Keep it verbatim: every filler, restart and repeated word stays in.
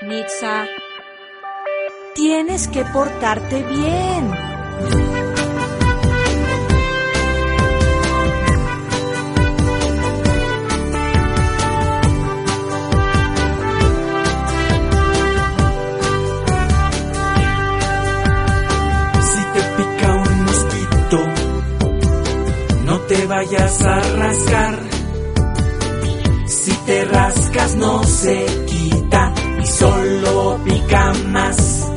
Nitza, tienes que portarte bien. Si te pica un mosquito, no te vayas a rascar. Si te rascas no se quita y solo pica más.